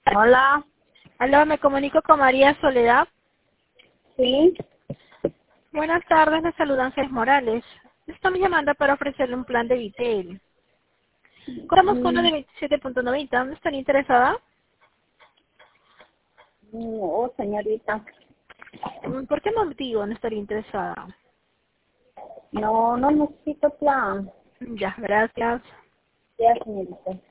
Hola. Aló, me comunico con María Soledad. Sí. Buenas tardes, le saluda Ángeles Morales. Estamos llamando para ofrecerle un plan de Vitel. Contamos con uno de 27.90. ¿No estaría interesada? No, señorita. ¿Por qué motivo no estaría interesada? No necesito plan. Ya, gracias. Ya, señorita.